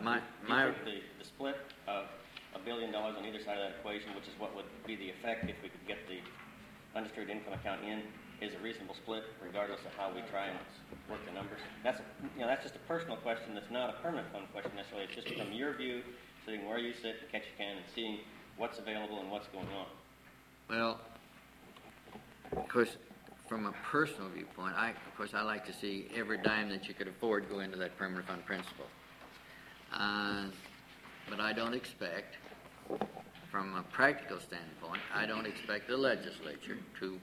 Do you think the split of $1 billion on either side of that equation, which is what would be the effect if we could get the undistributed income account in, is a reasonable split, regardless of how we try and work the numbers? That's just a personal question. That's not a permanent fund question necessarily. It's just from your view, sitting where you sit in Ketchikan and seeing what's available and what's going on. Well, of course, from a personal viewpoint, I like to see every dime that you could afford go into that permanent fund principle. But I don't expect, from a practical standpoint, I don't expect the legislature to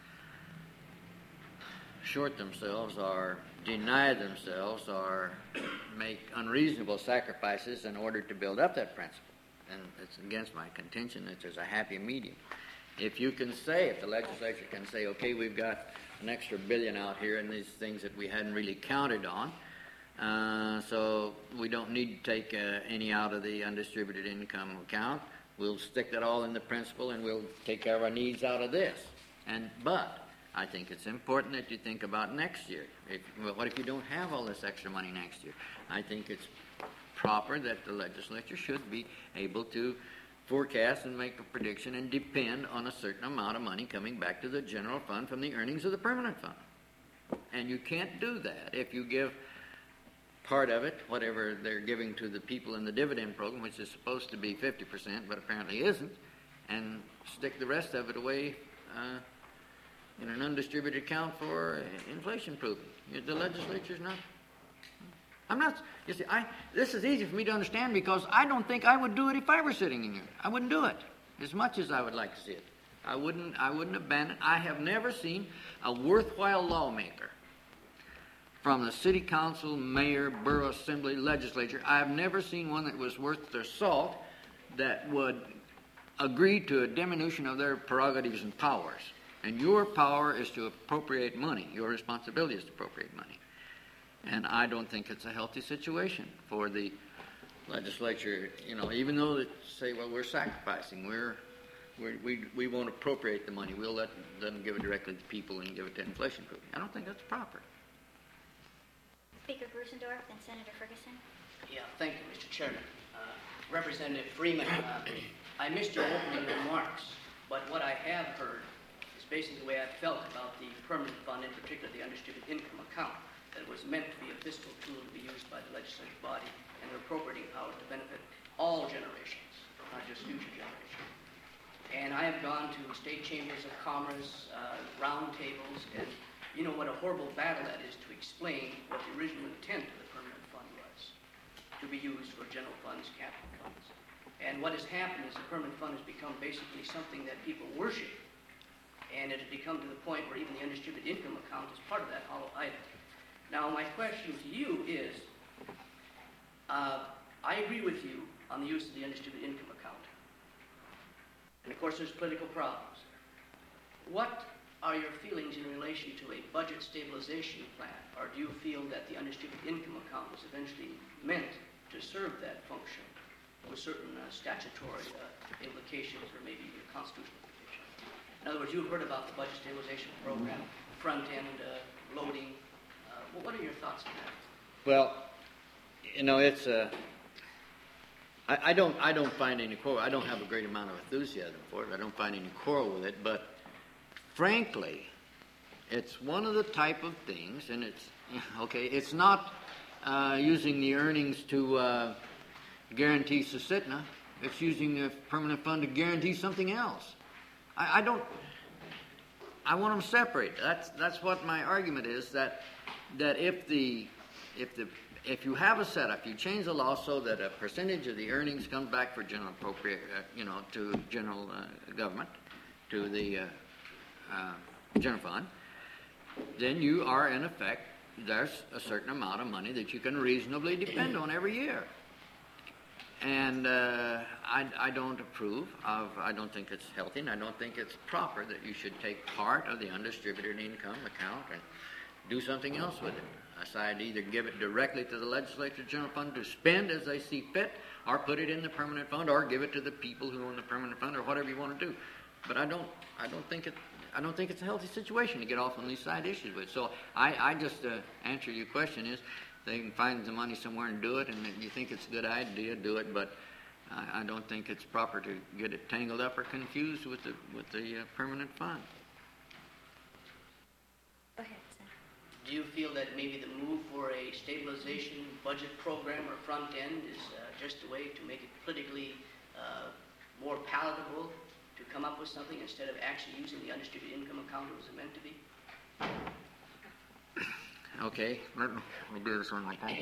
short themselves or deny themselves or make unreasonable sacrifices in order to build up that principle. And it's against my contention that there's a happy medium. If the legislature can say, okay, we've got an extra $1 billion out here and these things that we hadn't really counted on, so we don't need to take any out of the undistributed income account. We'll stick that all in the principal and we'll take care of our needs out of this. But I think it's important that you think about next year. What if you don't have all this extra money next year? I think it's proper that the legislature should be able to forecast and make a prediction and depend on a certain amount of money coming back to the general fund from the earnings of the permanent fund. And you can't do that if you give part of it, whatever they're giving to the people in the dividend program, which is supposed to be 50%, but apparently isn't, and stick the rest of it away in an undistributed account for inflation proofing. The legislature's not. I'm not. You see, this is easy for me to understand because I don't think I would do it if I were sitting in here. I wouldn't do it as much as I would like to see it. I wouldn't abandon. I have never seen a worthwhile lawmaker, from the city council, mayor, borough assembly, legislature. I have never seen one that was worth their salt that would agree to a diminution of their prerogatives and powers. And your power is to appropriate money. Your responsibility is to appropriate money. And I don't think it's a healthy situation for the legislature, even though they say, well, we're sacrificing, we won't appropriate the money, we'll let them give it directly to people and give it to inflation proofing. I don't think that's proper. Speaker Grusendorf, then Senator Ferguson. Yeah, thank you, Mr. Chairman. Representative Freeman, I missed your opening remarks, but what I have heard is basically the way I felt about the permanent fund, in particular the undistributed income account, that it was meant to be a fiscal tool to be used by the legislative body and the appropriating powers to benefit all generations, not just future generations. And I have gone to state chambers of commerce, round tables, and you know what a horrible battle that is to explain what the original intent of the permanent fund was, to be used for general funds, capital funds. And what has happened is the permanent fund has become basically something that people worship, and it has become to the point where even the undistributed income account is part of that hollow item. Now, my question to you is, I agree with you on the use of the undistributed income account. And of course, there's political problems. What are your feelings in relation to a budget stabilization plan? Or do you feel that the undistributed income account was eventually meant to serve that function with certain statutory implications or maybe even constitutional implications? In other words, you've heard about the budget stabilization program, front-end loading. What are your thoughts on that? Well, it's I don't find any quarrel. I don't have a great amount of enthusiasm for it. I don't find any quarrel with it. But frankly, it's one of the type of things, and it's not using the earnings to guarantee Susitna. It's using the permanent fund to guarantee something else. I want them separate. That's what my argument is. That if you have a setup, you change the law so that a percentage of the earnings comes back for general appropriate, to general government, to the general fund, then you are in effect, there's a certain amount of money that you can reasonably depend on every year. And I don't approve of, I don't think it's healthy, and I don't think it's proper that you should take part of the undistributed income account and do something else with it. Aside, either give it directly to the legislature general fund to spend as they see fit, or put it in the permanent fund, or give it to the people who own the permanent fund, or whatever you want to do. But I don't think it's a healthy situation to get off on these side issues with. So I just answer your question is, they can find the money somewhere and do it, and if you think it's a good idea, do it, but I don't think it's proper to get it tangled up or confused with the permanent fund. Go ahead, Senator. Do you feel that maybe the move for a stabilization budget program or front end is just a way to make it politically more palatable to come up with something instead of actually using the undistributed income account it was meant to be? Okay, let me do this one like that.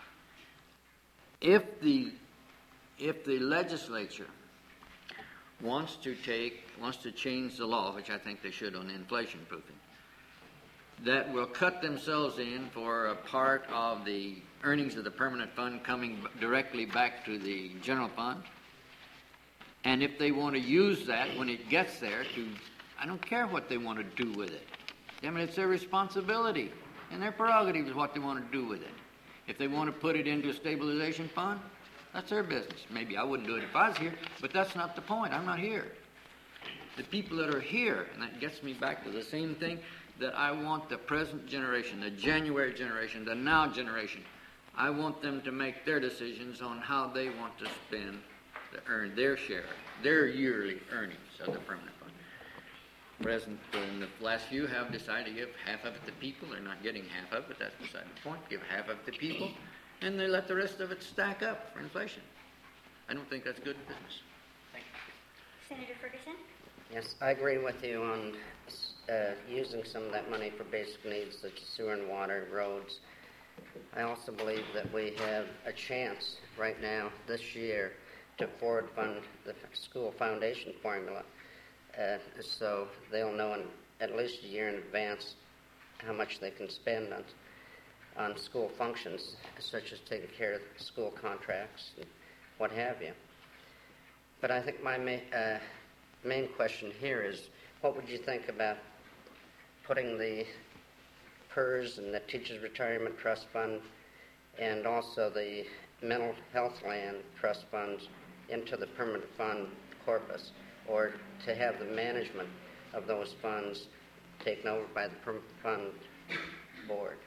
If the legislature wants to change the law, which I think they should on inflation proofing, that will cut themselves in for a part of the earnings of the permanent fund coming directly back to the general fund, and if they want to use that when it gets there I don't care what they want to do with it. I mean, it's their responsibility and their prerogative is what they want to do with it. If they want to put it into a stabilization fund, that's their business. Maybe I wouldn't do it if I was here, but that's not the point. I'm not here. The people that are here, and that gets me back to the same thing that I want the present generation, the January generation, the now generation, I want them to make their decisions on how they want to spend to earn their share, their yearly earnings of the permanent fund. Present in the last few have decided to give half of it to people. They're not getting half of it. That's beside the point. Give half of it to people, and they let the rest of it stack up for inflation. I don't think that's good business. Thank you. Senator Ferguson? Yes, I agree with you on using some of that money for basic needs such as sewer and water, roads. I also believe that we have a chance right now this year to forward fund the school foundation formula. So they'll know at least a year in advance how much they can spend on school functions, such as taking care of school contracts and what have you. But I think my main question here is, what would you think about putting the PERS and the Teachers Retirement Trust Fund and also the Mental Health Land Trust Funds into the permanent fund corpus, or to have the management of those funds taken over by the permanent fund board?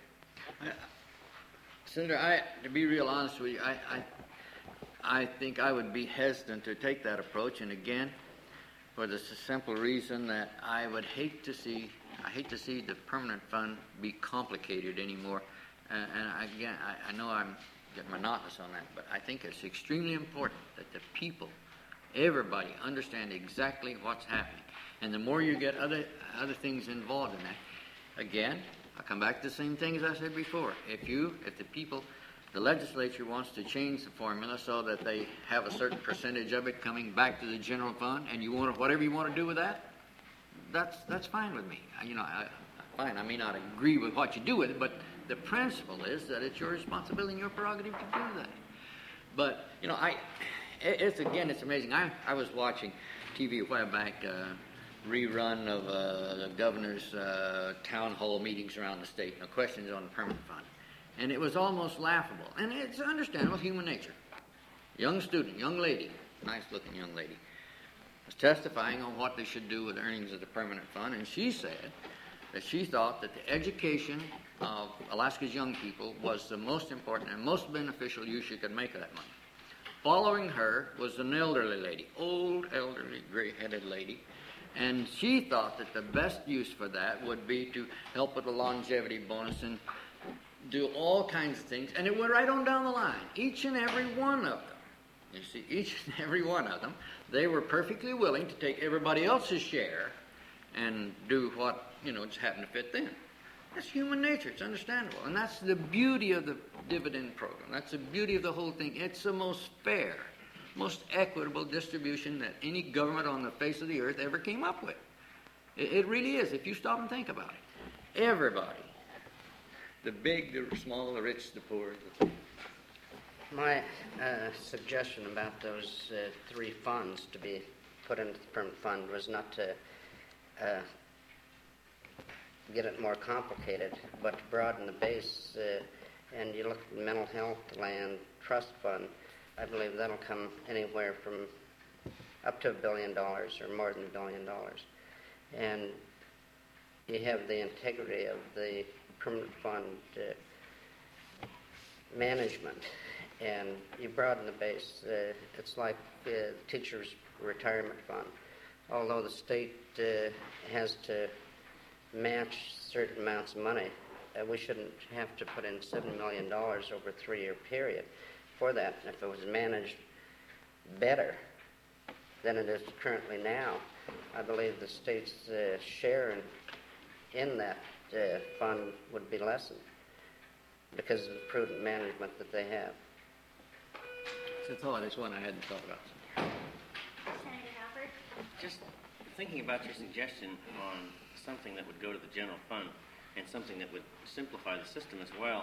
Senator, to be real honest with you, I think I would be hesitant to take that approach, and again, for the simple reason that I hate to see the permanent fund be complicated anymore. And again, I know I'm getting monotonous on that, but I think it's extremely important that the people, everybody, understand exactly what's happening. And the more you get other things involved in that, again, I'll come back to the same thing as I said before. If the people, the legislature wants to change the formula so that they have a certain percentage of it coming back to the general fund, and you want whatever you want to do with that, that's fine with me. Fine. I may not agree with what you do with it, but the principle is that it's your responsibility and your prerogative to do that. But it's amazing. I was watching TV a while back, rerun of the governor's town hall meetings around the state, and the questions on the permanent fund. And it was almost laughable. And it's understandable, human nature. Young student, young lady, nice-looking young lady, was testifying on what they should do with the earnings of the permanent fund, and she said that she thought that the education of Alaska's young people was the most important and most beneficial use you could make of that money. Following her was an elderly lady, old, elderly, gray-headed lady, and she thought that the best use for that would be to help with the longevity bonus and do all kinds of things, and it went right on down the line. Each and every one of them, you see, each and every one of them, they were perfectly willing to take everybody else's share and do what, just happened to fit them. That's human nature. It's understandable. And that's the beauty of the dividend program. That's the beauty of the whole thing. It's the most fair, most equitable distribution that any government on the face of the earth ever came up with. It really is, if you stop and think about it. Everybody. The big, the small, the rich, the poor. My suggestion about those three funds to be put into the permanent fund was not to get it more complicated, but to broaden the base. And you look at the Mental Health Land Trust Fund, I believe that'll come anywhere from up to $1 billion or more than $1 billion. And you have the integrity of the permanent fund management, and you broaden the base. It's like the teachers' retirement fund. Although the state has to match certain amounts of money, we shouldn't have to put in $7 million over a 3-year period for that. And if it was managed better than it is currently now, I believe the state's share in that fund would be lessened because of the prudent management that they have. It's a thought. It's one I hadn't thought about. Senator Halford? Just thinking about your suggestion on something that would go to the general fund and something that would simplify the system as well.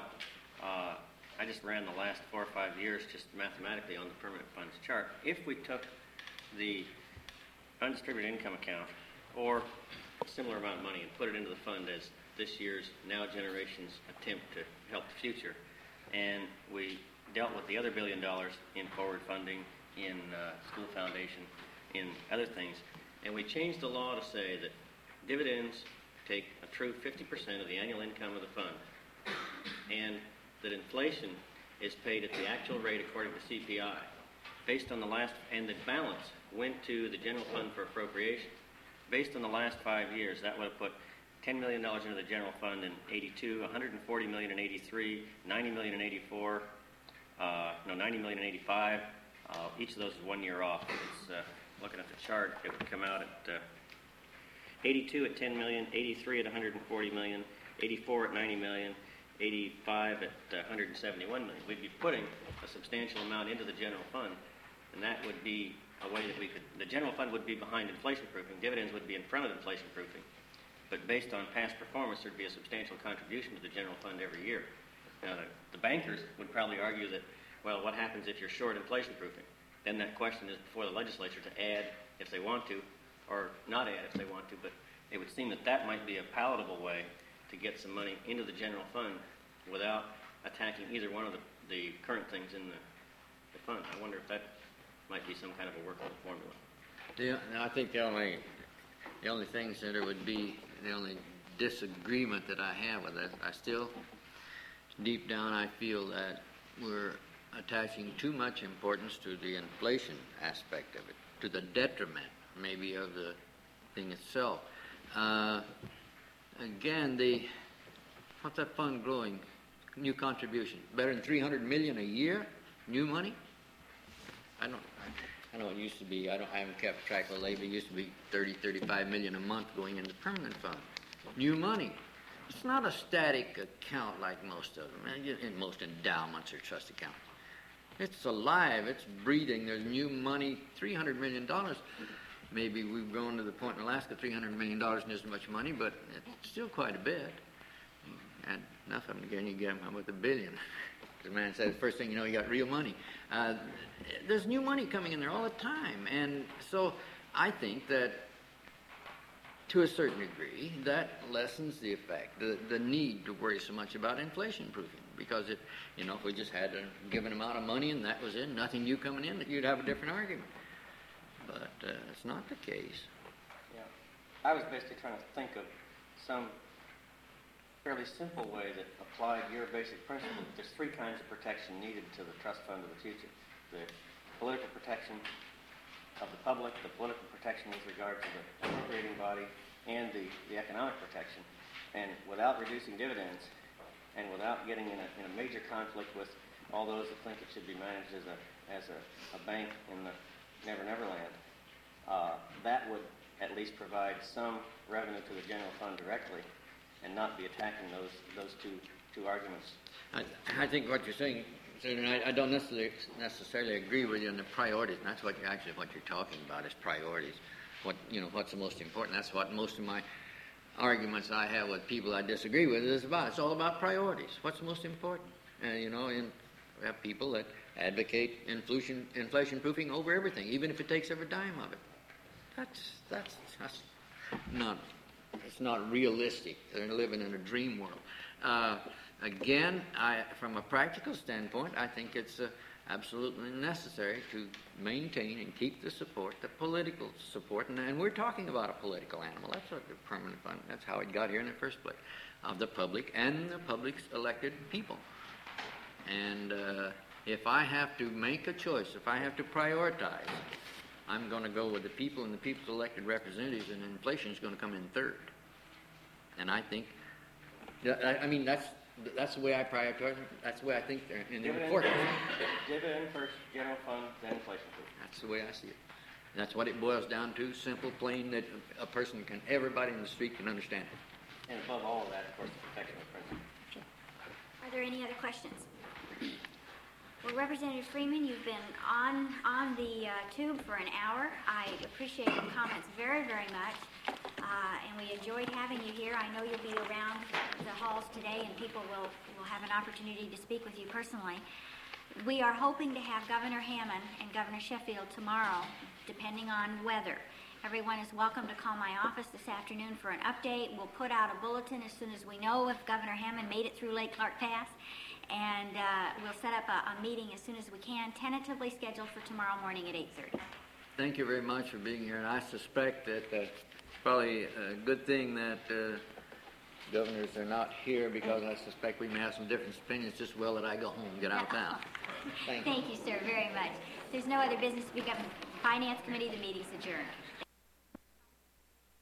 I just ran the last 4 or 5 years just mathematically on the permanent funds chart. If we took the undistributed income account or a similar amount of money and put it into the fund as this year's Now Generation's attempt to help the future, and we dealt with the other $1 billion in forward funding, in school foundation, in other things, and we changed the law to say that dividends take a true 50% of the annual income of the fund, and that inflation is paid at the actual rate according to CPI, based on the last, and the balance went to the general fund for appropriation. Based on the last 5 years, that would have put $10 million into the general fund in 82, $140 million in 83, $90 million in 84, $90 million in 85. Each of those is 1 year off. It's, looking at the chart, it would come out at 82 at $10 million, 83 at $140 million, 84 at $90 million, 85 at $171 million. We'd be putting a substantial amount into the general fund, and that would be a way that we could, the general fund would be behind inflation proofing, dividends would be in front of inflation proofing, but based on past performance, there'd be a substantial contribution to the general fund every year. Now, the bankers would probably argue that, well, what happens if you're short inflation proofing? Then that question is before the legislature to add if they want to, or not add if they want to, but it would seem that that might be a palatable way to get some money into the general fund without attacking either one of the current things in the fund. I wonder if that might be some kind of a workable formula. I think the only thing, Senator, would be the only disagreement that I have with it. I still, deep down, I feel that we're attaching too much importance to the inflation aspect of it, to the detriment, maybe, of the thing itself. Again, what's that fund growing? New contribution. Better than $300 million a year? New money? I know it used to be, I haven't kept track of lately, it used to be 35 million a month going into permanent fund. New money. It's not a static account like most of them, in most endowments or trust accounts. It's alive, it's breathing, there's new money, $300 million. Maybe we've grown to the point in Alaska, $300 million isn't much money, but it's still quite a bit. And enough of them, again, you get them with $1 billion. The man said, the first thing you know, you got real money. There's new money coming in there all the time. And so I think that, to a certain degree, that lessens the effect, the need to worry so much about inflation proofing. Because if we just had a given amount of money and that was it, nothing new coming in, you'd have a different argument. But it's not the case. Yeah. I was basically trying to think of some fairly simple way that applied your basic principle. There's 3 kinds of protection needed to the trust fund of the future. The political protection of the public, the political protection with regard to the appropriating body, and the economic protection. And without reducing dividends, and without getting in a major conflict with all those that think it should be managed as a bank in the Never Never Land, that would at least provide some revenue to the general fund directly, and not be attacking those two arguments. I think what you're saying, Senator, I don't necessarily agree with you on the priorities. And that's what you're talking about is priorities. What's the most important? That's what most of my arguments I have with people I disagree with is about. It's all about priorities. What's most important? And we have people that advocate inflation proofing over everything, even if it takes every dime of it. That's not. It's not realistic. They're living in a dream world. Again, from a practical standpoint, I think it's absolutely necessary to maintain and keep the support, the political support, and we're talking about a political animal. That's what the permanent fund, that's how it got here in the first place, of the public and the public's elected people. And if I have to make a choice, if I have to prioritize, I'm going to go with the people and the people's elected representatives, and inflation is going to come in third. And I think, I mean, that's the way I prioritize. That's the way I think they're important. Dividend first, general fund, then inflation first. That's the way I see it. And that's what it boils down to, simple, plain, that a person can, everybody in the street can understand it. And above all of that, of course, the protection of principle. Are there any other questions? Well, Representative Freeman, you've been on the tube for an hour. I appreciate your comments very, very much, and we enjoyed having you here. I know you'll be around the halls today, and people will have an opportunity to speak with you personally. We are hoping to have Governor Hammond and Governor Sheffield tomorrow, depending on weather. Everyone is welcome to call my office this afternoon for an update. We'll put out a bulletin as soon as we know if Governor Hammond made it through Lake Clark Pass. And we'll set up a meeting as soon as we can, tentatively scheduled for tomorrow morning at 8:30. Thank you very much for being here, and I suspect that it's probably a good thing that governors are not here, because I suspect we may have some different opinions. Just well that I go home and get out of town. Thank you. Thank you, sir, very much. If there's no other business to be governed, Finance Committee, the meeting's adjourned.